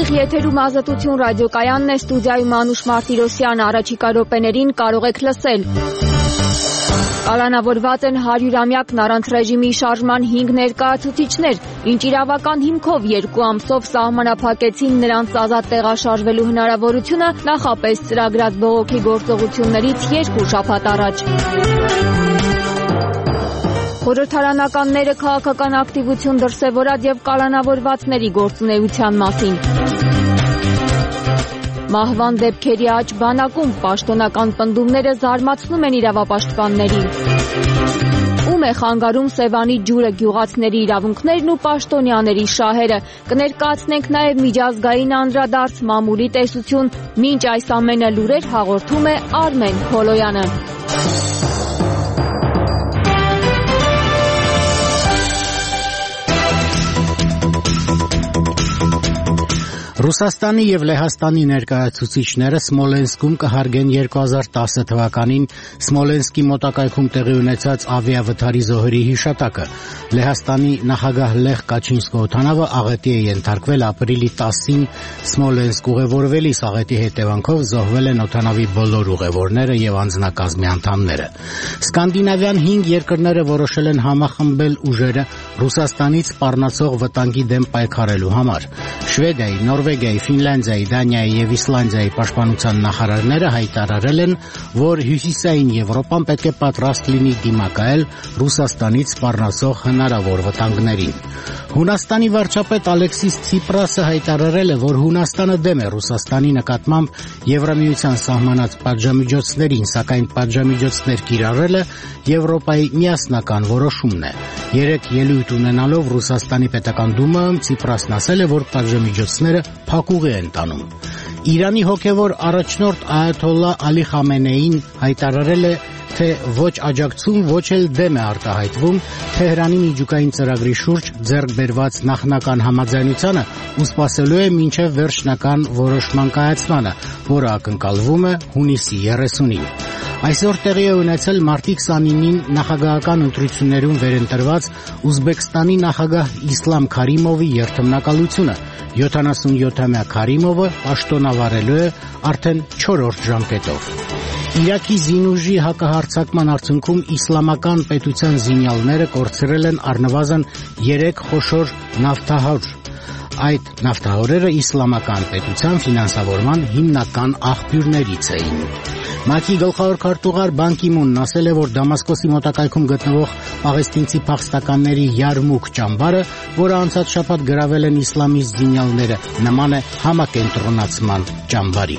Ուղիղ եթերում Ազատություն ռադիոկայանն է, ստուդիայում Անուշ Մարտիրոսյան, առաջիկա րոպեներին կարող եք լսել. Կալանավորված են 100-ամյակն առանց ռեժիմի շարժման 5 ներկայացուցիչներ, ինչ իրավական հիմքով 2 ամսով սահմանափակեցին նրանց ազատ տեղաշարժվելու հնարավորությունը, նախապես ծրագրած բողոքի գործողություններից 2 շաբաթ առաջ. Խորհրդարանականները քաղաքական ակտիվություն դրսևորած եւ կալանավորվածների գործունեության մասին. Մահվան դեպքերի աճ բանակում պաշտոնական պնդումները զարմացնում են իրավապաշտպաններին. Ում է խանգարում Սևանի ջուրը գյուղացիների իրավունքներն ու պաշտոնյաների շահերը. Կներկայացնենք նաև միջազգային անդրադարձ մամուլի տեսություն, մինչ այս ամենը լուրեր հաղորդում է Արմեն Քոլոյանը. Ռուսաստանի և Լեհաստանի ներկայացուցիչները Սմոլենսկում կհարգեն 2010 թվականին Սմոլենսկի մոտակայքում տեղի ունեցած ավիավթարի զոհերի հիշատակը. Լեհաստանի նախագահ Լեխ Կաչինսկի-Օթանավը աղետի է ենթարկվել ապրիլի 10-ին Սմոլենսկ ուղևորվելիս. աղետի հետևանքով զոհվել են օթանավի բոլոր ուղևորները և անձնակազմի անդամները. Սկանդինավյան 5 երկրները որոշել են համախմբել ուժերը Ռուսաստանից սպառնացող վտանգի դեմ պայքարելու համար. Շվեդիայի, Նորվեգիայի, Ֆինլանդիայի, Դանիայի և Իսլանդիայի պաշտպանության նախարարները հայտարարել են, որ Հյուսիսային Եվրոպան պետք է պատրաստ լինի դիմակայել Ռուսաստանից սպառնացող հնարավոր վտանգներին. Հունաստանի վարչապետ Ալեքսիս Ցիպրասը հայտարարել է, որ Հունաստանը դեմ է Ռուսաստանի նկատմամբ Եվրամիության սահմանած պատժամիջոցներին, սակայն պատժամիջոցներ կիրառելը Եվրոպայի միասնական որոշումն է. Երեկ ելույթ ունենալով Ռուսաստանի պետական դումայում Ցիպրասն ասել է, որ պատժամիջոցները փակուղի են տանում. Իրանի հոգևոր առաջնորդ Այաթոլլա Ալի Խամենեին հայտարարել է, թե ոչ աջակցում, ոչ էլ դեմ է արտահայտվում Թեհրանի միջուկային ծրագրի շուրջ ձեռք բերված նախնական համաձայնությանը ու սպասելու է մինչև վերջնական որոշման կայացմանը, որը ակնկալվում է հունիսի 30-ին. Այսօր տեղի է ունեցել մարտի 29-ին նախագահական ընտրություններում վերընտրված Ուզբեկստանի նախագահ Իսլամ Քարիմովի երթմնակալությունը. 77-ամյա Քարիմովը պաշտոնավարելու է արդեն 4-րդ ժամկետով. Իրաքի զինուժի հակահարձակման արդյունքում իսլամական պետության զինյալները կորցրել են առնվազն 3 խոշոր նավթահոր. Այդ նավթահորերը իսլամական պետության ֆինանսավորման հիմնական աղբյուրներից էին. ՄԱԿ-ի գլխավոր քարտուղար Բան Կի Մունն ասել է, որ Դամասկոսի մոտակայքում գտնվող պաղեստինցի փախստականների Յարմուկ ճամբարը, որը անցած շաբաթ գրավել են իսլամիստ զինյալները, նման է համակենտրոնացման ճամբարի.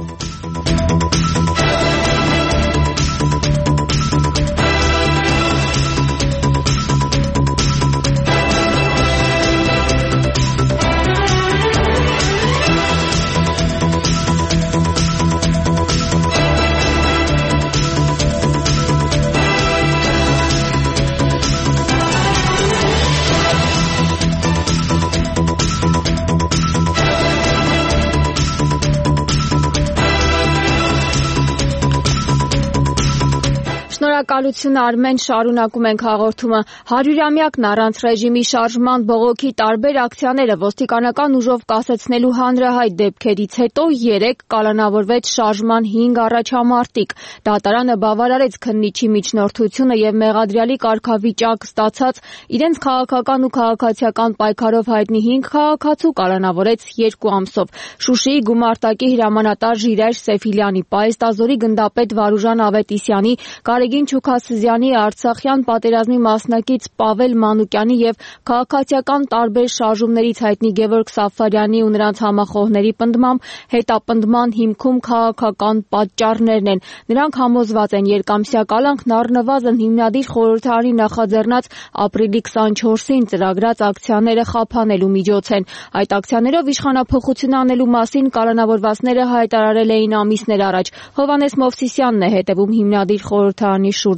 Շնորհակալություն Արմեն, շարունակում ենք հաղորդումը. 100-ամյակն առանց ռեժիմի շարժման բողոքի տարբեր ակցիաները ոստիկանական ուժով կասեցնելու հանրահայտ դեպքերից հետո երեկ կալանավորվեց շարժման 5 առաջամարտիկ. Դատարանը բավարարեց քննիչի միջնորդությունը եւ մեղադրյալի կարգավիճակ ստացած իրենց քաղաքական ու քաղաքացիական պայքարով հայտնի 5 քաղաքացու կալանավորեց 2 ամսով. Շուշիի գումարտակի հրամանատար Ժիրայր Սեֆիլյանի, Պայեստազորի գնդապետ Վարուժան Ավետիսյանի, Գարեգին Չուքասզյանի, Արցախյան պատերազմի մասնակից Պավել Մանուկյանի եւ քաղաքացիական տարբեր շարժումներից հայտնի Գևորգ Սաֆարյանի ու նրանց համախոհների պնդմամբ հետապնդման հիմքում քաղաքական պատճառներն են. Նրանք համոզված են, երկամսյա կալանքն առնվազն հիմնադիր խորհրդարանի նախաձեռնած ապրիլի 24-ին ծրագրած ակցիաները խափանելու միջոց են. Այդ ակցիաներով իշխանափոխություն անելու մասին կալանավորվածները հայտարարել էին ամիսներ առաջ. Հովհաննես Մովսիսյանն է հետևում հիմնադիր խորհրդարանի շուրջ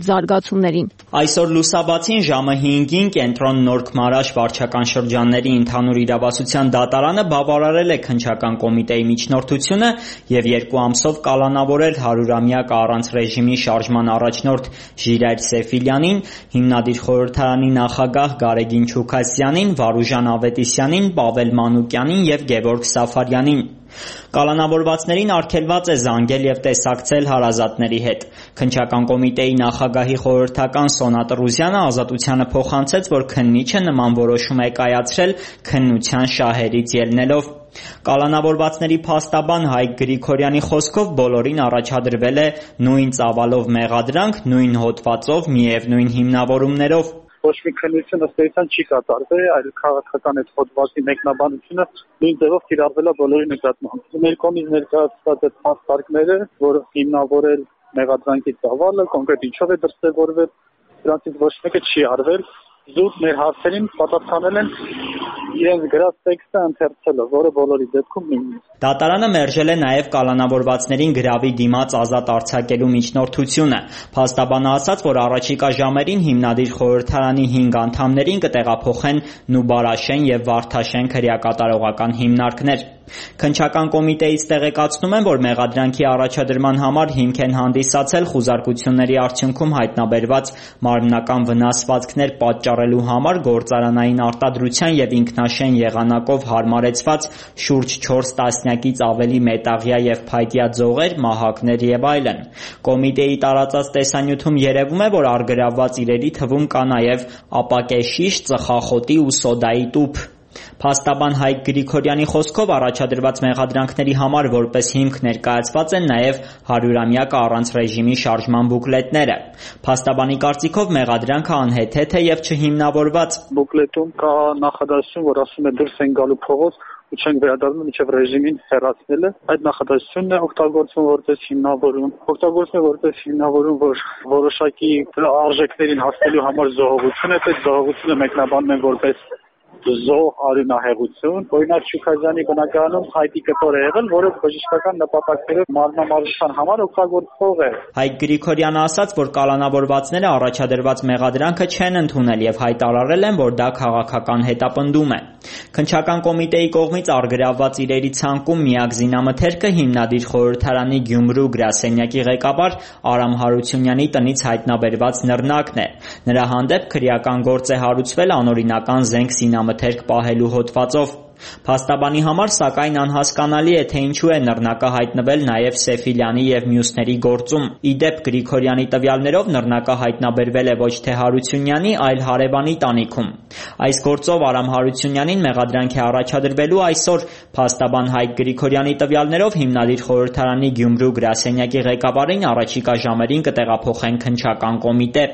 զարգացումներին։ Այսօր լուսաբացին ժամը 5-ին կենտրոն Նոր Քմարաշ վարչական շրջանների ընդհանուր իրավասության դատարանը բավարարել է քննչական կոմիտեի միջնորդությունը եւ 2 ամսով կալանավորել 100-ամյակ առանց ռեժիմի շարժման առաջնորդ Ժիրայր Սեֆիլյանին, հիմնադիր խորհրդարանի նախագահ Գարեգին Չուքասյանին, Վարուժան Ավետիսյանին, Պավել Մանուկյանին եւ Գևորգ Սաֆարյանին։ Կալանավորվածներին արգելված է զանգել եւ տեսակցել հարազատների հետ։ Քննչական կոմիտեի նախագահի խորհրդական Սոնա Տրուզյանը Ազատությանը փոխանցեց, որ քննիչը նման որոշում է կայացրել քննության շահերից ելնելով։ Կալանավորվածների փաստաբան Հայկ Գրիգորյանի խոսքով բոլորին առաջադրվել է նույն ծավալով մեղադրանք, նույն հոդվածով, միևնույն հիմնավորումներով։ Ոչ մի քննություն ըստ էության չի կատարվել, այլ քաղաքական այդ հոդվածի մեկնաբանությունը նույն ձևով կիրառվել է բոլորի նկատմամբ։ Մեր կողմից ներկայացված այդ փաստարկները, որ հիմնավորել մեղադրանքի ծավալը, կոնկրետ ինչով է դրսևորվել, դրանցից ոչ մեկը չի արվել։ Զուտ մեր հարցերին պատասխանել են իրենց գրած տեքստը ընթերցելով, որը բոլորի դեպքում նույնն է։ Դատարանը մերժել է նաև կալանավորվածներին գրավի դիմաց ազատ արձակելու միջնորդությունը։ Փաստաբանը ասաց, որ առաջիկա ժամերին հիմնադիր խորհրդարանի 5 անդամներին կտեղափոխեն Նուբարաշեն եւ Վարդաշեն քրեակատարողական հիմնարկներ։ Քննչական կոմիտեից տեղեկացնում են, որ մեղադրանքի առաջադրման համար հիմք են հանդիսացել խուզարկությունների արդյունքում հայտնաբերված մարմնական վնասվածքներ պատճառելու համար գործարանային արտադրության եւ ինքնաշեն եղանակով հարմարեցված շուրջ 4 տասնյակից ավելի մետաղյա եւ փայտյա ձողեր, մահակներ եւ այլն։ Կոմիտեի տարածած տեսանյութում երևում է, որ առգրավված իրերի թվում կա նաեւ ապակեշիշ, ծխախոտի ու սոդայի տուփ։ Փաստաբան Հայկ Գրիգորյանի խոսքով առաջադրված մեղադրանքների համար որպես հիմք ներկայացված են նաև 100-ամյակը առանց ռեժիմի շարժման բուկլետները։ Փաստաբանի կարծիքով մեղադրանքը անհեթեթ է եւ չհիմնավորված։ Բուկլետում կա նախադասություն, որ ասում է դուրս են գալու փողոց ու չեն վերադառնում մինչև ռեժիմին հեռացնելը։ Այդ նախադասությունն է օգտագործվում որպես հիմնավորում, որ որոշակի արժեքներին հասնելու համար զոհողություն է, այդ զոհողությունը մեկնաբանում են որպես զոհ արյունահեղություն, օրինակ Չուքազյանի բնակարանում հայտի կտոր է եղել, որը բժշկական նպատակներով մարմնամարզության համար օգտագործվող է։ Հայկ Գրիգորյանը ասաց, որ կալանավորվածները առաջադրված մեղադրանքը չեն ընդունել եւ հայտարարել են, որ դա քաղաքական հետապնդում է։ Քննչական կոմիտեի կողմից առգրավված իրերի ցանկում միակ զինամթերքը հիմնադիր խորհրդարանի Գյումրու գրասենյակի ղեկավար Արամ Հարությունյանի տնից հայտնաբերված նռնակն է։ Նրա հանդեպ քրեական գործ է հարուցվել անօրինական զենք զինամթերք պահելու հոդվածով։ Փաստաբանի համար սակայն անհասկանալի է, թե ինչու է նռնակը հայտնվել նաև Սեֆիլյանի եւ մյուսների գործում։ Իդեպ Գրիգորյանի տվյալներով նռնակը հայտնաբերվել է ոչ թե Հարությունյանի, այլ հարևանի տանիքում։ Այս գործով Արամ Հարությունյանին մեղադրանք է առաջադրվելու այսօր։ Փաստաբան Հայկ Գրիգորյանի տվյալներով հիմնադիր խորհրդարանի Գյումրու գրասենյակի ղեկավարին առաջիկա ժամերին կտեղափոխեն քննչական կոմիտե։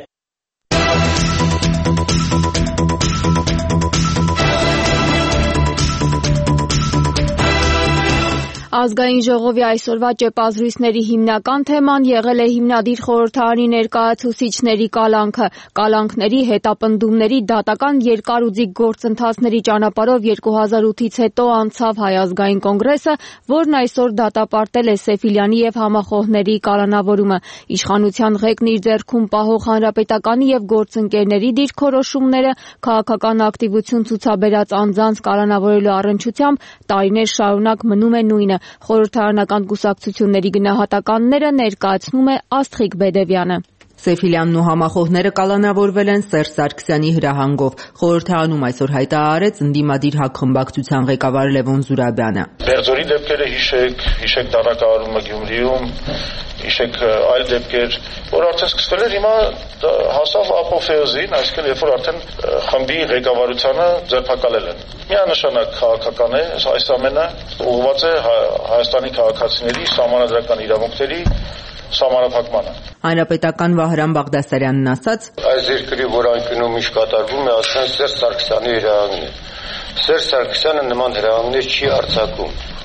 Ազգային ժողովի այսօրվա ճեպազրույցների հիմնական թեման եղել է հիմնադիր խորհրդարանի ներկայացուցիչների կալանքը։ Կալանքների, հետապնդումների, դատական երկար ու ձիգ գործընթացների ճանապարհով 2008-ից հետո անցավ Հայ ազգային կոնգրեսը, որն այսօր դատապարտել է Սեֆիլյանի եւ համախոհների կալանավորումը։ Իշխանության ղեկն իր ձեռքում պահող հանրապետականի եւ գործընկերների դիրքորոշումները քաղաքական ակտիվություն ցուցաբերած անձանց կալանավորելու առնչությամբ տարիներ շարունակ մնում է նույնը։ Խորհրդարանական կուսակցությունների գնահատականները ներկայացնում է Աստղիկ Բեդևյանը։ Սեֆիլյանն ու համախոհները կալանավորվել են Սերժ Սարգսյանի հրահանգով։ Խորհրդարանում այսօր հայտարարեց ընդդիմադիր ՀԱԿ խմբակցության ղեկավար Լևոն Զուրաբյանը։ Բերձորի դեպքերը հիշեք դարակահարումը Գյումրիում, հիշեք այլ դեպքեր, որ արդեն սկսվել էր, հիմա հասավ ապոֆեոզին, այսինքն երբ որ արդեն խմբի ղեկավարությանը ձերբակալել են։ Միանշանակ քաղաքական է, այս ամենը ուղղված է Հայաստանի քաղաքացիների սահմանադրական իրավունքների սահմանափակմանը։ Հանրապետական Վահրամ Բաղդասարյանն ասաց. Այս երկրի որանկյունում ինչ կատարվում է, ասեն Սերժ Սարգսյանի հրահանգն է։ Սերժ Սարգսյանը նման հրահանգներ չի արձակում։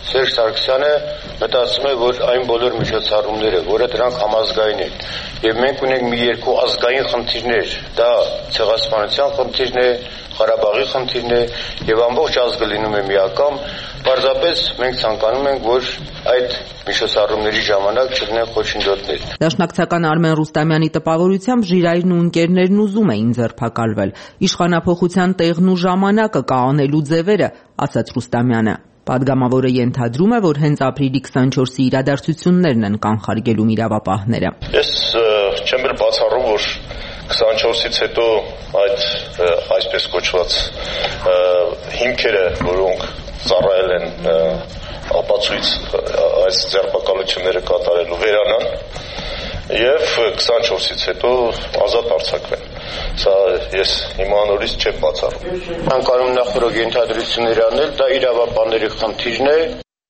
Սերժ Սարգսյանը մտածում է, որ այն բոլոր միջոցառումները, որը դրանք համազգային են, եւ մենք ունենք մի երկու ազգային խնդիրներ, դա ցեղասպանության խնդիրն է, Ղարաբաղի խնդիրն է եւ ամբողջ ազգը լինում է միակամ, պարզապես մենք ցանկանում ենք, որ այդ միջոցառումների ժամանակ չլինեն խոչընդոտներ։ Դաշնակցական Արմեն Ռուստամյանի տպավորությամբ Ժիրայրն ու ընկերներն ուզում էին ձերբակալվել։ Իշխանափոխության տեղն ու ժամանակը կանելու ձևերը, ասաց Ռուստամյանը։ Պատգամավորը ենթադրում է, որ հենց ապրիլի 24-ի իրադարձություններն են կանխարգելում իրավապահները։ Ես չեմ էլ բացառում, որ 24-ից հետո այդ այսպես կոչված հիմքերը, որոնք ծառայել են ապացույց այս ձերբակալությունները կատարելու վերանան եւ 24-ից հետո ազատ արձակվեն։ Սա ես հիմա նորից չեմ բացառում։ Անկանում նախորդ ենթադրություններ անել, դա իրավապահների խնդիրն է։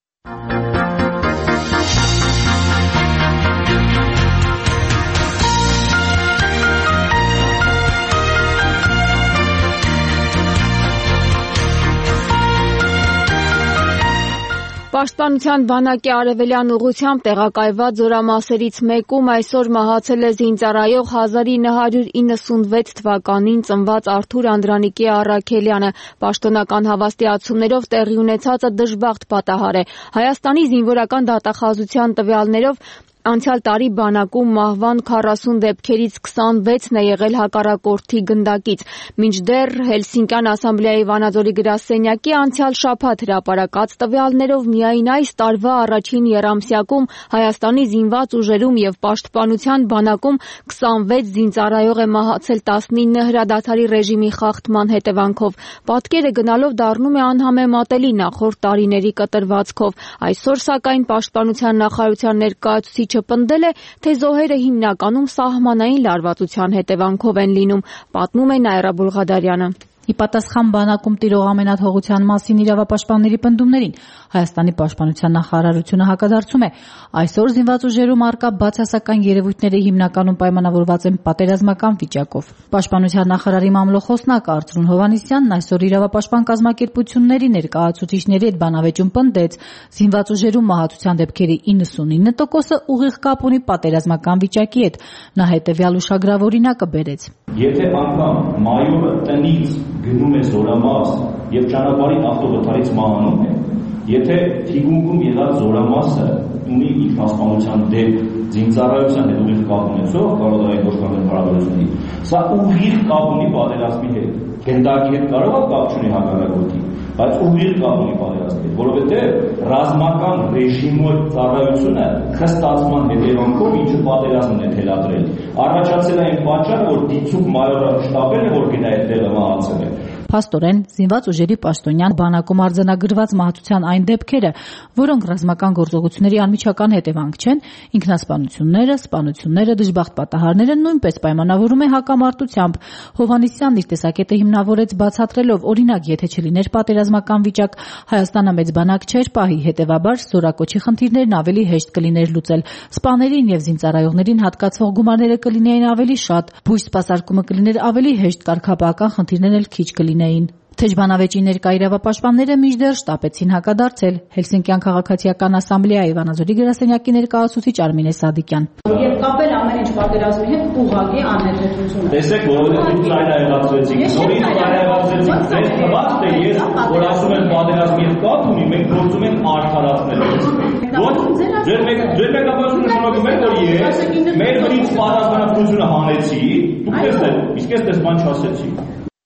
Պաշտպանության բանակի արևելյան ուղղությամբ տեղակայված զորամասերից մեկում այսօր մահացել է զինծառայող 1996 թվականին ծնված Արթուր Անդրանիկի Առաքելյանը։ Պաշտոնական հավաստիացումներով տեղի ունեցածը դժբախտ պատահար է։ Հայաստանի զինվորական դատախազության տվյալներով անցյալ տարի բանակում մահվան 40 դեպքերից 26-ն է եղել հակառակորդի գնդակից։ Մինչդեռ Հելսինկյան ասամբլեայի Վանաձորի գրասենյակի անցյալ շաբաթ հրապարակած տվյալներով միայն այս տարվա առաջին եռամսյակում Հայաստանի զինված ուժերում եւ պաշտպանության բանակում 26 զինծառայող է մահացել 19 հրադադարի ռեժիմի խախտման հետևանքով։ Պատկերը գնալով դառնում է անհամեմատելի նախորդ տարիների կտրվածքով։ Այսօր սակայն պաշտպանության նախարարության ներկայացուցիչ պնդել է, թե զոհերը հիմնականում սահմանային լարվածության հետևանքով են լինում, պատմում է Նաիրա Բուլղադարյանը։ Ի պատասխան բանակում տիրող ամենաթողության մասին իրավապաշտպանների պնդումներին Հայաստանի պաշտպանության նախարարությունը հակադարձում է, այսօր զինված ուժերում առկա բացասական երևույթները հիմնականում պայմանավորված են պատերազմական վիճակով։ Պաշտպանության նախարարի մամլոխոսնակ Արծրուն Հովհաննիսյանն այսօր իրավապաշտպան կազմակերպությունների ներկայացուցիչների հետ բանավեճում պնդեց, զինված ուժերում մահացության դեպքերի 99%-ը ուղիղ կապ ունի պատերազմական վիճակի հետ։ Նա հետևյալ ուշագրավ օրինակը բերեց։ Եթե անգամ մայորը տնից գնում է զորամաս եւ ճանապարհին ավտովթարից մահանում է, եթե թիկունքում եղած զորամասը ունի իր պաշտպանության դեպք զինծառայության հետ ուղիղ կապ ունեցող կարողային գործողական հարաբերությունների, սա ուղիղ կապ ունի պատերազմի հետ։ Գնդակի հետ կարող է կապ չունի հակառակորդի, բայց ուղիղ կապ ունի պատերազմի հետ, որովհետեւ ռազմական ռեժիմի ծառայությունը խստացման հետևանքով ինչը պատերազմն է թելադրել։ Առաջացել է այն պատճառը, որ դիցուկ մայորը շտաբել է, որ գնա այդ տեղը մահացել է։ Փաստորեն, զինված ուժերի պաշտոնյան բանակում արձանագրված մահացության այն դեպքերը, որոնք ռազմական գործողությունների անմիջական հետևանք չեն, ինքնասպանությունները, սպանությունները, դժբախտ պատահարները նույնպես պայմանավորում է հակամարտությամբ։ Հովհաննիսյանն իր տեսակետը հիմնավորեց բացատրելով, օրինակ, եթե չլիներ պատերազմական վիճակ, Հայաստանը մեծ բանակ չէր պահի, հետևաբար զորակոչի խնդիրներն ավելի հեշտ կլիներ լուծել, սպաներին եւ զինծառայողներին հատկացվող գումարները կլինեին ավելի շատ, բույս սպասարկումը կլիներ ավելի հեշտ, կարգապահական խնդիրներն էլ քիչ կլինեին։ Թեժբանավեճի ներկա իրավապաշտպանները մինչդեռ շտապեցին հակադարձել։ Հելսինկյան քաղաքացիական ասամբլեայի Վանաձորի գրասենյակի ներկայացուցիչ Արմինե Սադիկյան։ Եվ կապել ամեն ինչ պատերազմի հետ ուղղակի անհետեթություն է։ Տեսեք, որովհետեւ ծայրահեղացրեցիք, նորից ծայրահեղացրեցիք, ձեր թվացն է, ես որ ասում եմ պատերազմի հետ կապ ունի, մենք գործում ենք արդարացնել։ Ձեր մեկապացությունը նշանակում է, որ ես մեր վրից պատասխանատվությունը հանեցի, դուք տեսեք, իսկ ես դες բան չասեցի։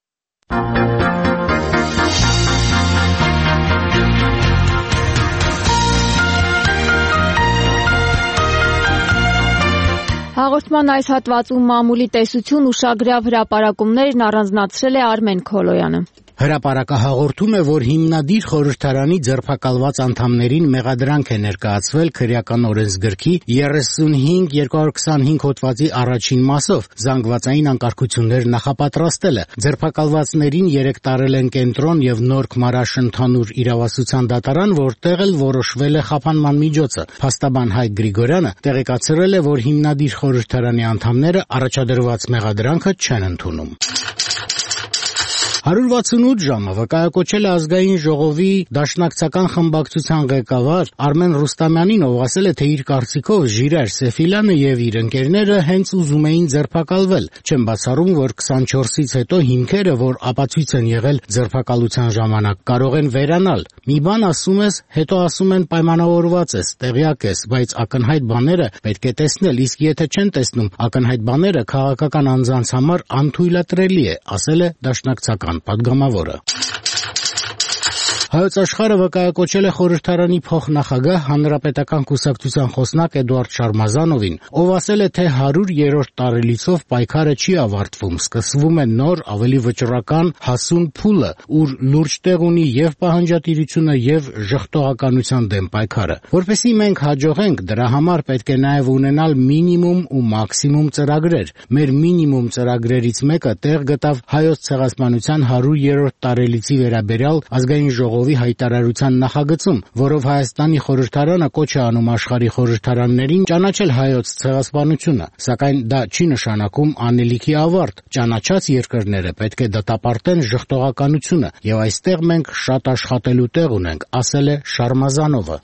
Հաղորդման այս հատվածում մամուլի տեսություն ուշագրավ հրապարակումներն առանձնացրել է Արմեն Քոլոյանը։ Հրապարակը հաղորդում է, որ հիմնադիր խորհրդարանի ձերբակալված անդամներին մեղադրանք է ներկայացվել քրեական օրենսգրքի 35-225 հոդվածի առաջին մասով զանգվածային անկարգություններ նախապատրաստելը։ Ձերբակալվածներին 3 տարել են կենտրոն եւ Նորք Մարաշ ընդհանուր իրավասության դատարան, որտեղ էլ որոշվել է խափանման միջոցը։ Փաստաբան Հայկ Գրիգորյանը տեղեկացրել է, որ հիմնադիր խորհրդարանի անդամները առաջադրված մեղադրանքը չեն ընդունում։ 168 ժամը վկայակոչել է ազգային ժողովի դաշնակցական խմբակցության ղեկավար Արմեն Ռուստամյանին, ով ասել է, թե իր կարծիքով Ժիրայր Սեֆիլյանը եւ իր ընկերները հենց ուզում էին ձերբակալվել։ Չեմ բացառում, որ 24-ից հետո հիմքերը, որ ապացույց են եղել ձերբակալության ժամանակ, կարող են վերանալ։ Մի բան ասում ես, հետո ասում են պայմանավորված ես, տեղյակ ես, բայց ակնհայտ բաները պետք է տեսնել, իսկ եթե չեն տեսնում, ակնհայտ բաները քաղաքական անձանց համար անթույլատրելի է, ասել է դաշնակցական падգամավորը։ Հայոց աշխարհը վկայակոչել է խորհրդարանի փոխնախագահ հանրապետական կուսակցության խոսնակ Էդուարդ Շարմազանովին, ով ասել է, թե 100-րդ տարելիցով պայքարը չի ավարտվում, սկսվում է նոր, ավելի վճռական, հասուն փուլը, ուր լուրջ տեղ ունի եւ պահանջատիրությունը եւ ժխտողականության դեմ պայքարը։ Որպեսզի մենք հաջողենք, դրա համար պետք է նաեւ ունենալ մինիմում ու մաքսիմում ծրագրեր։ Մեր մինիմում ծրագրերից մեկը տեղ գտավ Հայոց ցեղասպանության 100-րդ տարելիցի վերաբերյալ ազգային ժողովի հայտարարության նախագծում, որով Հայաստանի խորհրդարանը կոչ է անում աշխարհի խորհրդարաններին ճանաչել հայոց ցեղասպանությունը, սակայն դա չի նշանակում անելիքի ավարտ։ Ճանաչած երկրները պետք է դատապարտեն ժխտողականությունը, եւ այստեղ մենք շատ աշխատելու տեղ ունենք, ասել է Շարմազանովը։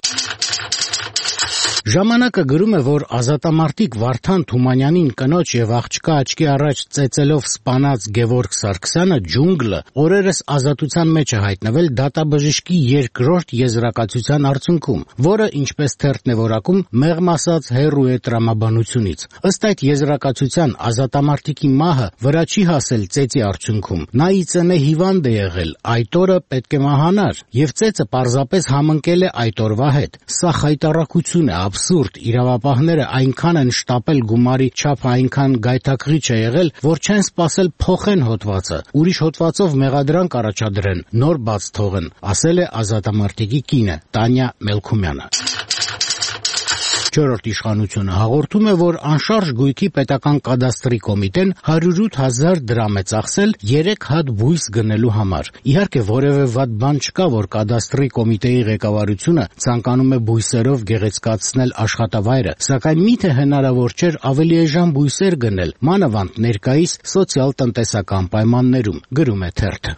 Ժամանակը գրում է, որ ազատամարտիկ Վարդան Թումանյանին կնոջ եւ աղջկա աչքի առաջ ծեծելով սպանած Գևորգ Սարգսյանը ջունգլը օրերս ազատության մեջ է հայտնվել դատաբժշկի երկրորդ եզրակացության արդյունքում, որը, ինչպես թերթն է որակում, մեղմ ասած հեռու է տրամաբանությունից։ Ըստ այդ եզրակացության ազատամարտիկի մահը վրա չի հասել ծեծի արդյունքում։ Նա ի ծնե հիվանդ է եղել, այդ օրը պետք է մահանար, եւ ծեծը պարզապես համընկել է այդ օրվա հետ։ Սա խայտառակություն է, абսուրդ, իրավապահները այնքան են շտապել գումարի չափը այնքան գայթակղիչ է եղել, որ չեն սպասել փոխեն հոդվածը, ուրիշ հոդվածով մեղադրանք առաջադրեն, նոր բաց թողեն, ասել է ազատամարտիկի կինը Տանյա Մելքումյանը։ Չորրորդ իշխանությունը հաղորդում է, որ անշարժ գույքի պետական կադաստրի կոմիտեն 108,000 դրամ է ծախսել 3 հատ բույս գնելու համար։ Իհարկե, որևէ վատ բան չկա, որ կադաստրի կոմիտեի ղեկավարությունը ցանկանում է բույսերով գեղեցկացնել աշխատավայրը, սակայն միթե հնարավոր չէր ավելի էժան բույսեր գնել, մանավանդ ներկայիս սոցիալ-տնտեսական պայմաններում, գրում է թերթը։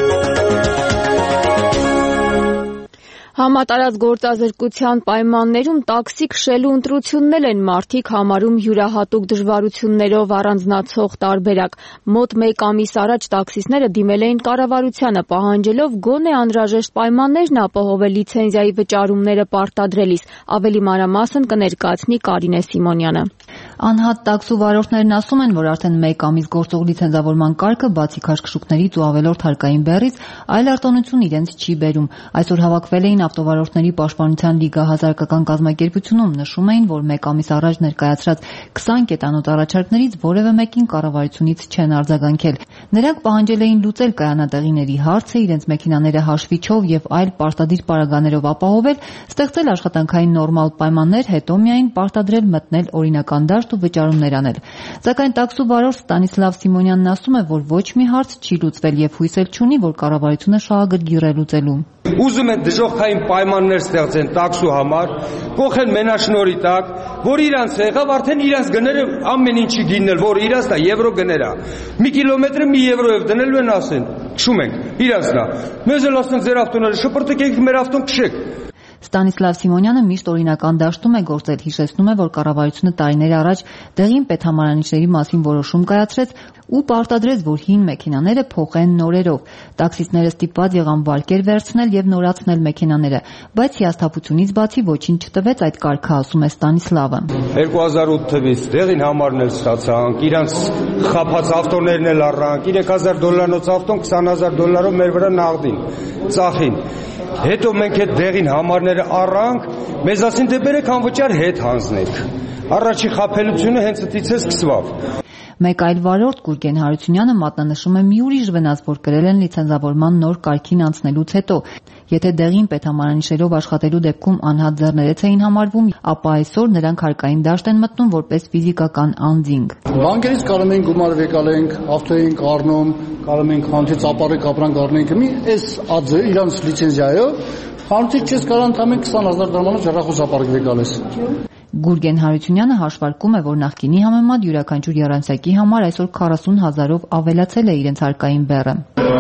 Համատարած գործազրկության պայմաններում տաքսի քշելու ընտրություններ են մարդիկ համարում յուրահատուկ դժվարություններով առանձնացող տարբերակ։ Մոտ 1 ամիս առաջ տաքսիստները դիմել էին կառավարությանը, պահանջելով գոնե անհրաժեշտ պայմաններն ապահովել լիցենզիայի վճարումները պարտադրելիս։ Ավելի մանրամասն կներկայացնի Կարինե Սիմոնյանը։ Անհատ տաքսու վարորդներն ասում են, որ արդեն 1 ամիս գործող լիցենզավորման կարգը բացի քաշքշուկներից ու ավելորդ հարկային բեռից, այլ արտոնություն իրենց չի բերում։ Այսօր հավաքվել էին ավտովարորդների պաշտպանության լիգա հազարակական կազմակերպությունում, նշում էին, որ 1 ամիս առաջ ներկայացրած 20 կետանոց առաջարկներից որևէ մեկին կառավարությունից չեն արձագանքել։ Նրանք պահանջել էին լուծել կայանատեղիների հարցը, իրենց մեքենաները հաշվիչով եւ այլ պարտադիր պարագաներով ապահովել, ստեղծել աշխատանքային նորմալ պայմաններ, հետո միայն պարտադրել մտնել օրինական դաշտ ու վճարումներ անել։ Սակայն տաքսու վարորդ Ստանիսլավ Սիմոնյանն ասում է, որ ոչ մի հարց չի լուծվել եւ հույս էլ չունի, որ կառավարությունը շահագրգիռ է լուծելու։ Ուզում են դժոխքային պայմաններ ստեղծեն տաքսու համար, կողեն մենաշնորի տակ, որ իրանց եղավ, արդեն իրանց գները ամեն ինչի գինն էլ, որ իրանց դա եվրո գներա։ Մի կիլոմետրը մի եվրոյով դնելու են ասեն, քշում ենք, իրանցն է։ Մեզ էլ ասեն ձեր ավտոները շպրտեք, մեր ավտոն քշեք։ Ստանիսլավ Սիմոնյանը միշտ օրինական դաշտում է գործել, հիշեցնում է, որ կառավարությունը տարիներ առաջ դեղին պետհամարանիշների մասին որոշում կայացրեց ու պարտադրեց, որ հին մեքենաները փոխեն նորերով։ Տաքսիստները ստիպված եղան վարկեր վերցնել եւ նորացնել մեքենաները, բայց հիասթափությունից բացի ոչինչ չտվեց այդ կարգը, ասում է Ստանիսլավը։ 2008 թվականից դեղին համարն էլ ստացանք, իրանց խափած ավտոներն էլ առանք, $3,000 ավտոն $20,000 մեր վրա նաղդին, ծախին։ Հետո մենք այդ դեղին համարները առանք, մեզ ասին դե բերեք անվճար հետ հանձնեք։ Առաջի խափելությունը հենց այդից է սկսված։ Մեկ այլ վարորդ Գուրգեն Հարությունյանը մատնանշում է մի ուրիշ վնաս, որ կրել են լիցենզավորման նոր կարգին անցնելուց հետո։ Եթե դեղին պետհամարանիշերով աշխատելու դեպքում անհատ ձեռներեց էին համարվում, ապա այսօր նրանք հարկային դաշտ են մտնում որպես ֆիզիկական անձինք։ Բանկերից կարող ենք գումար վեկալենք, ավտո ենք առնում, կարող ենք խանութից ապառիկ ապրանք առնենք, մի այս ածը իրանց լիցենզիայով, խանութից չես կարող ընդամենը 20,000 դրամանոց հեռախոս ապառիկ վեկալես։ Գուրգեն Հարությունյանը հաշվարկում է, որ նախկինի համեմատ յուրաքանչյուր եռամսյակի համար այսօր 40,000-ով ավելացել է իրենց հարկային բեռը։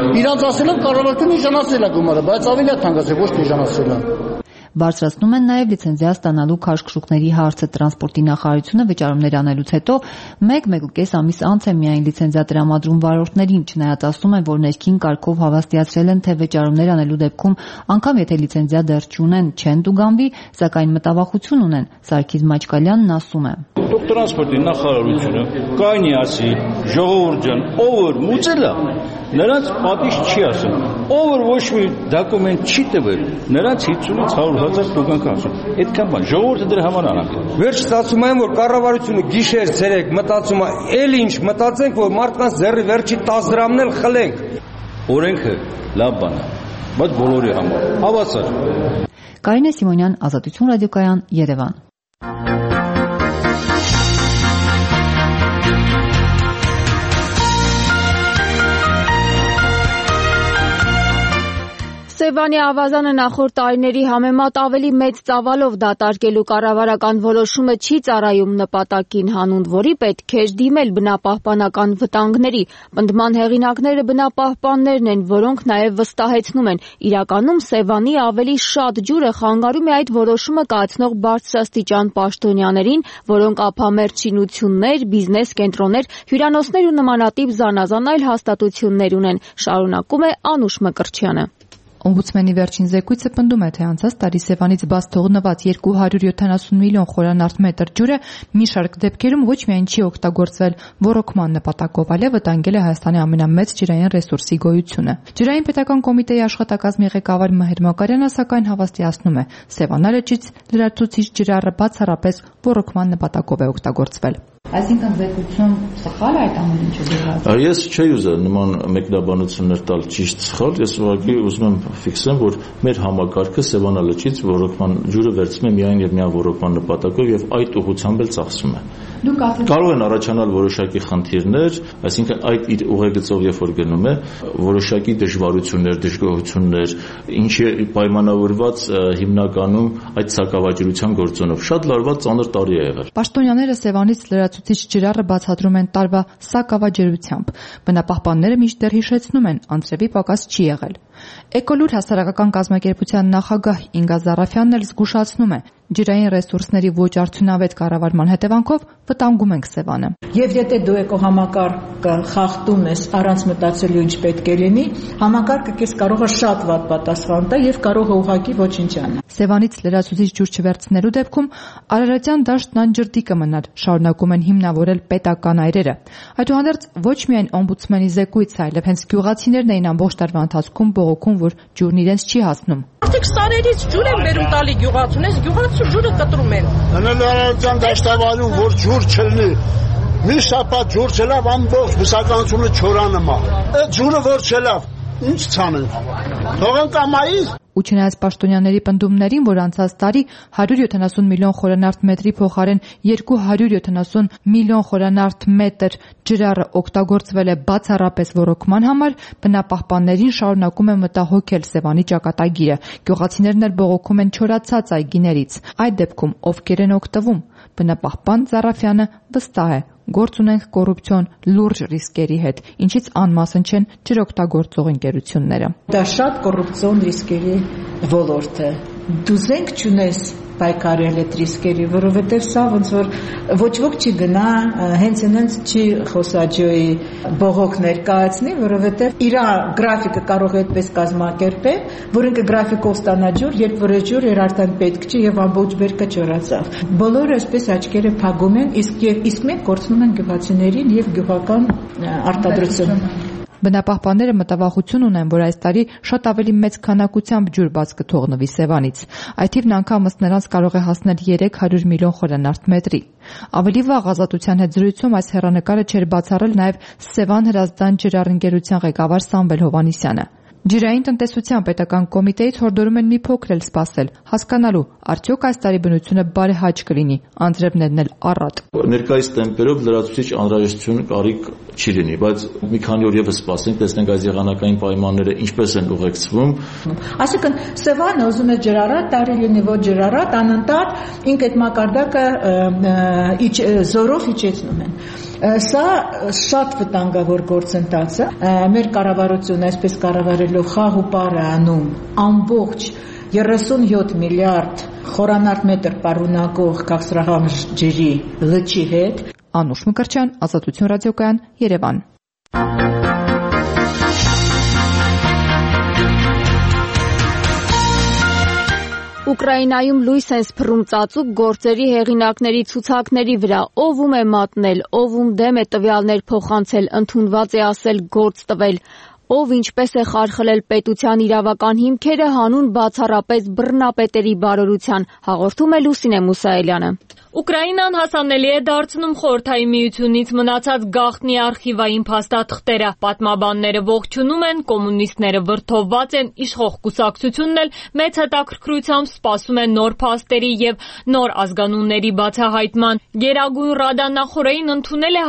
Իրանց ասել են կառավարությունը իժանացրել է գումարը, բայց ավելի է թանկացել, ոչ թե իժանացրել է։ Բարձրացնում են նաև լիցենզիա ստանալու քաշքշուկների հարցը։ Տրանսպորտի նախարարությունը վճարումներ անելուց հետո 1-1.5 ամիս անց է միայն լիցենզիա տրամադրում վարորդներին, չնայած ասում են, որ ներքին կարգով հավաստիացրել են, թե վճարումներ անելու դեպքում անգամ եթե լիցենզիա դեռ չունեն, չեն տուգանվի, սակայն մտավախություն ունեն։ Սարգիս Մաչկալյանն ասում է. Տրանսպորտի նախարարությունը կայնի ասի, ժողովուրդ ջան, ով որ մուծել է, նրանց պատիժ չի ասում։ Ով որ ոչ մի դոկումենտ չի տվել, նրանց 50-ից 100,000 տուգանք ասում։ Այդքան բան, ժողովուրդը դրա համար անանք։ Վերջից ասում եմ, որ կառավարությունը գիշեր ցերեկ մտածում է, էլ ինչ մտածենք, որ մարդկանց ձեռի վերջի 10 դրամն էլ խլենք։ Օրենքը լավ բան է, բայց բոլորի համար։ Հավասար։ Կարինե Սիմոնյան, Ազատություն ռադիոկայան, Երևան։ Սևանի ավազանը նախորդ տարիների համեմատ ավելի մեծ ծավալով դատարկելու կառավարական որոշումը չի ծառայում նպատակին, հանուն որի պետք է դիմել բնապահպանական վտանգների։ Պնդման հեղինակները բնապահպաններն են, որոնք նաև վստահեցնում են, իրականում Սևանի ավելի շատ ջուրը խանգարում է այդ որոշումը կայացնող բարձրաստիճան պաշտոնյաներին, որոնք ափամերձ շինություններ, բիզնես կենտրոններ, հյուրանոցներ ու նմանատիպ զանազան այլ հաստատություններ ունեն, շարունակում է Անուշ Մկրտչյանը։ Օմբուդսմենի վերջին զեկույցը պնդում է, թե անցած տարի Սևանից բաց թողնված 270 միլիոն խորանարդ մետր ջուրը մի շարք դեպքերում ոչ միայն չի օգտագործվել ոռոգման նպատակով, այլև վտանգել է Հայաստանի ամենամեծ ջրային ռեսուրսի գոյությունը։ Ջրային պետական կոմիտեի աշխատակազմի ղեկավար Մհեր Մակարյանը սակայն հավաստիացնում է, Սևանա լճից լրացուցիչ ջրառը բացառապես ոռոգման նպատակով է օգտագործվել։ Այսինքն զեկույցում սխալ է այդ ամեն ինչը դրված։ Ես չէի ուզա նման մեկնաբանություններ տալ ճիշտ սխալ, ես ուղղակի ուզում եմ ֆիքսեմ, որ մեր համակարգը Սևանա լճից ոռոգման ջուրը վերցնում է միայն եւ միայն ոռոգման նպատակով եւ այդ ուղղությամբ էլ ծախսում է։ Կարող են առաջանալ որոշակի խնդիրներ, այսինքն այդ իր ուղեգծով երբ որ գնում է, որոշակի դժվարություններ, դժգոհություններ, ինչի պայմանավորված հիմնականում այդ սակավաջրության գործոնով շատ լարված ծանր տարի է եղել։ Պաշտոնյաները Սևանից լրացուցիչ ջրառը բացատրում են տարվա սակավաջրությամբ։ Բնապահպանները միշտ հիշեցնում են, անձրևի պակաս չի եղել։ Էկոլուր հասարակական կազմակերպության նախագահ Ինգա Զարաֆյանն էլ զգուշացնում է, ջրային ռեսուրսների ոչ արդյունավետ կառավարման հետևանքով վտանգում ենք Սևանը։ Եվ եթե դու էկոհամակարգը խախտում ես առանց մտածելու ինչ պետք է լինի, համակարգը քեզ կարող է շատ վատ պատասխան տա եւ կարող է ուղղակի ոչինչ անել։ Սևանից լրացուցիչ ջուր չվերցնելու դեպքում Արարատյան դաշտն անջրդի կմնար, շարունակում են հիմնավորել պետական այրերը։ Այդուհանդերձ ոչ միայն օմբուդսմենի զեկույցը, այլև հենց գյուղացիներն էին ամբողջ տարվա ընթացքում բողոքում, որ ջուրն իրենց չի հասնում։ Արդյոք սարերից ջուր են բերում տալի գյուղացուն, գյուղացու ջուրը կտրում են։ Արարատյան դաշտավարում որ ջուր չլինի, մի շաբաթ ջուր չլավ, ամբողջ բուսականությունը չորանում է։ Այդ ջուրը որ չլավ, ինչ ցանենք։ Թողենք ամայից։ Ու չնայած պաշտոնյաների պնդումներին, որ անցած տարի 170 միլիոն խորանարդ մետրի փոխարեն 270 միլիոն խորանարդ մետր ջրառը օգտագործվել է բացառապես ոռոգման համար, բնապահպաններին շարունակում է մտահոգել Սևանի ճակատագիրը։ Գյուղացիներն էլ բողոքում են չորացած այգիներից։ Այդ դեպքում ովքեր են օգտվում։ Բնապահպան Զարաֆյանը վստահ է, գործ ունենք կոռուպցիոն լուրջ ռիսկերի հետ, ինչից անմասն չեն ջրօգտագործող ընկերությունները։ Դա շատ կոռուպցիոն ռիսկերի ոլորտ է։ Դու զենք չունես պայքարել այդ ռիսկերի, որովհետև սա ոնց որ ոչ ոք չի գնա, հենց չի խոսաջոյի բողոք ներկայացնի, որովհետև իր գրաֆիկը կարող է այդպես կազմակերպել, որ ինքը գրաֆիկով ստանա ջուր, երբ որ ջուրը արդեն պետք չի եւ ամբողջ բերքը չորացավ։ Բոլորը այսպես աչքերը փակում են, իսկ մենք կորցնում ենք գյուղացիներին եւ գյուղական արտադրությունը։ Բնապահպանները մտավախություն ունեն, որ այս տարի շատ ավելի մեծ քանակությամբ ջուր բաց կթողնվի Սևանից։ Այդ թիվն անգամս նրանց կարող է հասնել 300 միլիոն խորանարդ մետրի։ Ավելի վաղ Ազատության հետ զրույցում այս հեռանկարը չէր բացառել նաև Սևան հրազդան ջրառընկերության ղեկավար Սամվել Հովհաննիսյանը։ Ջրային տնտեսության պետական կոմիտեից հորդորում են մի փոքր էլ սպասել, հասկանալու, արդյոք այս տարի բնությունը բարեհաճ կլինի, անձրևներն էլ առատ։ Ներկայիս տեմպերով լրացուցիչ անհրաժեշտություն կարիք չի լինի, բայց մի քանի օր եւս սպասենք, տեսնենք այս եղանակային պայմանները ինչպես են ուղեկցվում։ Այսինքն Սևանը ուզում է ջրառատ, տարի լինի ոչ ջրառատ, անընդհատ ինք այդ մակարդակը զորով իջեցնում են։ Սա շատ վտանգավոր գործընթաց է։ Մեր կառավարությունը այսպես կառավարելով խաղ ու պար է անում ամբողջ 37 միլիարդ խորանարդ մետր պարունակող քաղցրահամ ջրի լճի հետ։ Անուշ Մկրտչյան, Ազատություն ռադիոկայան, Երևան։ Ուկրաինայում լույս են սփռում ծածուկ գործերի հեղինակների ցուցակների վրա, ով է մատնել, ով դեմ է տվյալներ փոխանցել, ընդունված է ասել գործ տվել, ով ինչպես է խարխլել պետության իրավական հիմքերը հանուն բացառապես բռնապետերի բարօրության, հաղորդում է Լուսինե Մուսայելյանը։ Ուկրաինան հասանելի է դարձնում Խորհրդային Միությունից մնացած գաղտնի արխիվային փաստաթղթերը։ Պատմաբանները ողջունում են, կոմունիստները վրդովված են, իշխող կուսակցությունն էլ մեծ հետաքրքրությամբ սպասում է նոր փաստերի եւ նոր ազգանունների բացահայտման։ Գերագույն Ռադա նախորդին ընդունել է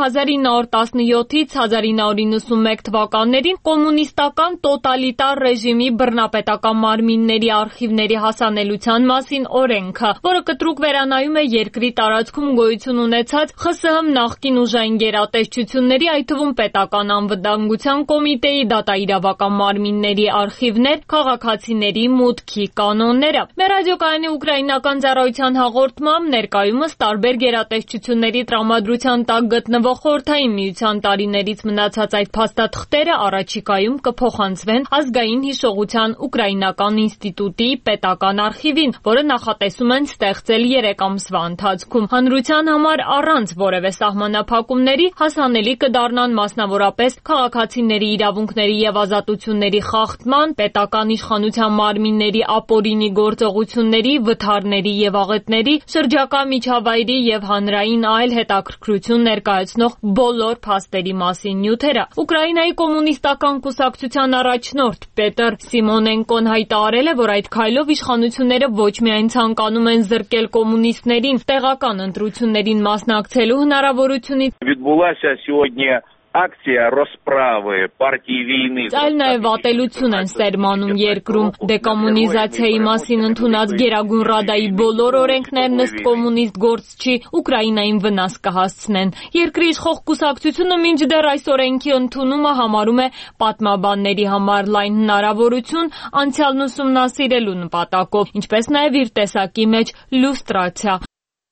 1917-ից 1991 թվականներին կոմունիստական տոտալիտար ռեժիմի բռնապետական մարմինների արխիվների հասանելիության մասին օրենքը, որը կտրուկ վերանայում է երկրի տարածքում գոյություն ունեցած ԽՍՀՄ նախկին ուժային գերատեսչությունների, այդ թվում պետական անվտանգության կոմիտեի դատաիրավական մարմինների արխիվներ, քաղաքացիների մուտքի կանոնները։ Մեր ռադիոկայանի ուկրաինական ծառայության հաղորդմամբ ներկայումս տարբեր գերատեսչությունների տրամադրության տակ գտնվող Խորհրդային Միության տարիներից մնացած այդ փաստաթղթերը առաջիկայում կփոխանցվեն Ազգային հիշողության ուկրաինական ինստիտուտի պետական արխիվին, որը նախատեսում են ստեղծել 3 ամսվա ընթացքում։ Հանրության համար առանց որևէ սահմանափակումների հասանելի կդառնան մասնավորապես քաղաքացիների իրավունքների եւ ազատությունների խախտման, պետական իշխանության մարմինների ապօրինի գործողությունների, վթարների եւ աղետների, շրջակա միջավայրի եւ հանրային այլ հետաքրքրություն ներկայացնող բոլոր փաստերի մասին նյութերը։ Ուկրաինայի կոմունիստական կուսակցության առաջնորդ Պետր Սիմոնենկոն հայտարարել է, որ այդ քայլով իշխանությունները ոչ միայն ցանկանում են զրկել կոմունիստներին տեղական ընտրություններին մասնակցելու հնարավորությունից, Акция расправы партии войны. Այլ նաև ատելություն են սերմանում երկրում։ Դեկոմունիզացիայի մասին ընդունած Գերագույն Ռադայի բոլոր օրենքներն ըստ կոմունիստ գործչի Ուկրաինային վնաս կհասցնեն։ Երկրի իշխող կուսակցությունը մինչդեռ այս օրենքի ընդունումը համարում է պատմաբանների համար լայն հնարավորություն անցյալն ուսումնասիրելու նպատակով, ինչպես նաև իր տեսակի մեջ լուստրացիա։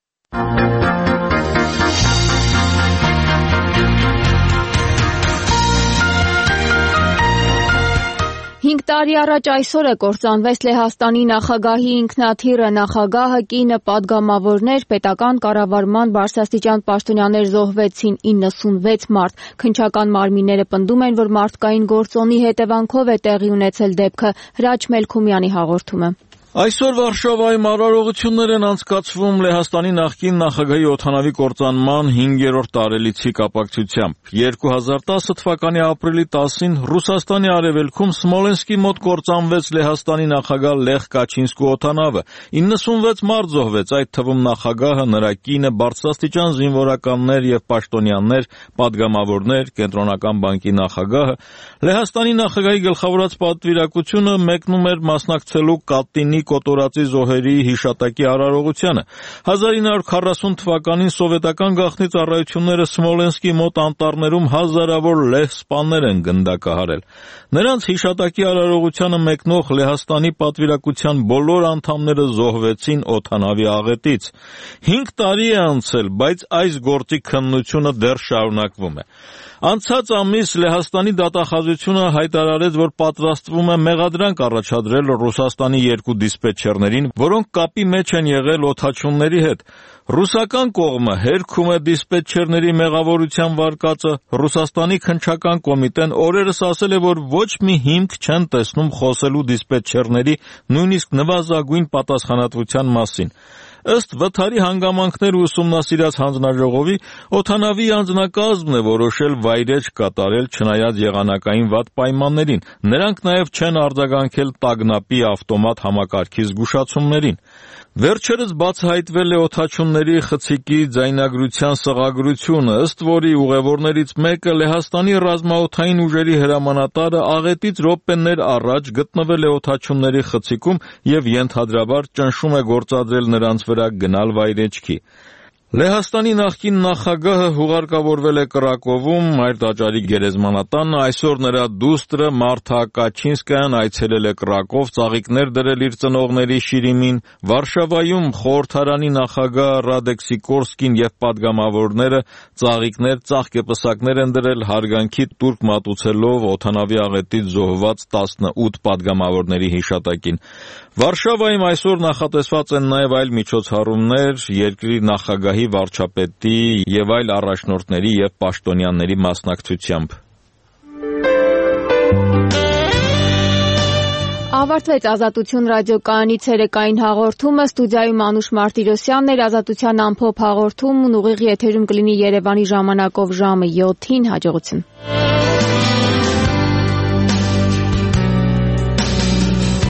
5 տարի առաջ այսօր է կործանվեց Լեհաստանի նախագահի ինքնաթիռը, նախագահը, կինը, պատգամավորներ, պետական կառավարման բարձրաստիճան պաշտոնյաներ զոհվեցին, 96 մարդ։ Քննչական մարմինները պնդում են, որ մարդկային գործոնի հետևանքով է տեղի ունեցել դեպքը։ Հրաչ Մելքումյանի հաղորդումը։ Այսօր Վարշավայում արարողություններ են անցկացվում Լեհաստանի նախկին նախագահի օդանավի կործանման 5-րդ տարելիցի կապակցությամբ։ 2010 թվականի ապրիլի 10-ին Ռուսաստանի արևելքում Սմոլենսկի մոտ կործանվեց Լեհաստանի նախագահ Լեխ Կաչինսկու օդանավը։ 96 մարդ զոհվեց, այդ թվում նախագահը, նրա կինը, բարձրաստիճան զինվորականներ եւ պաշտոնյաներ, պատգամավորներ, կենտրոնական բանկի նախագահը։ Լեհաստանի նախագահի գլխավորած պատվիրակությունը մեկնում էր մասնակցելու Կատինի կոտորածի զոհերի հիշատակի արարողությանը։ 1940 թվականին սովետական գաղտնի ծառայությունները Սմոլենսկի մոտ անտառներում հազարավոր լեհ սպաներ են գնդակահարել։ Նրանց հիշատակի արարողությանը մեկնող Լեհաստանի պատվիրակության բոլոր անդամները զոհվեցին օդանավի աղետից։ 5 տարի է անցել, բայց այս գործի քննությունը դեռ շարունակվում է։ Անցած ամիս Լեհաստանի դատախազությունը հայտարարեց, որ պատրաստվում է մեղադրանք առաջադրել Ռուսաստանի 2 դիսպետչերներին, որոնք կապի մեջ են եղել օդաչունների հետ։ Ռուսական կողմը հերքում է դիսպետչերների մեղավորության վարկածը։ Ռուսաստանի քննչական կոմիտեն օրերս ասել է, որ ոչ մի հիմք չեն տեսնում խոսելու դիսպետչերների նույնիսկ նվազագույն պատասխանատվության մասին։ Ըստ վթարի հանգամանքներ ուսումնասիրած հանձնաժողովի, օդանավի անձնակազմն է որոշել վայրէջք կատարել չնայած եղանակային վատ պայմաններին։ Նրանք նաև չեն արձագանքել տագնապի ավտոմատ համակարգի զգուշացումներին։ Վերջերս բացահայտվել է օդաչունների խցիկի ձայնագրության սղագրությունը, ըստ որի ուղևորներից մեկը Լեհաստանի ռազմաօդային ուժերի հրամանատարը աղետից րոպեներ առաջ գտնվել է օդաչունների խցիկում եւ ենթադրաբար ճնշում է գործադրել նրանց վրա գնալ վայրեջքի։ Լեհաստանի նախկին նախագահը հուղարկավորվել է Կրակովում, Մայր տաճարի գերեզմանատանը, այսօր նրա դուստրը Մարթա Կաչինսկայան այցելել է Կրակով, ծաղիկներ դրել իր ծնողների շիրիմին, Վարշավայում խորհրդարանի նախագահ Ռադեկ Սիկորսկին եւ պատգամավորները ծաղիկներ, ծաղկեպսակներ են դրել հարգանքի տուրք մատուցելով օդանավի աղետից զոհված 18 պատգամավորների հիշատակին։ Վարշավայում այսօր նախատեսված են նաև այլ միջոցառումներ երկրի նախագահի, վարչապետի եւ այլ առաջնորդների եւ պաշտոնյաների մասնակցությամբ։ Ավարտվեց Ազատություն ռադիոկայանի ցերեկային հաղորդումը, ստուդիայում Անուշ Մարտիրոսյանն էր, Ազատության ամփոփ հաղորդումն ուղիղ եթերում կլինի Երևանի ժամանակով ժամը 7-ին, հաջողություն։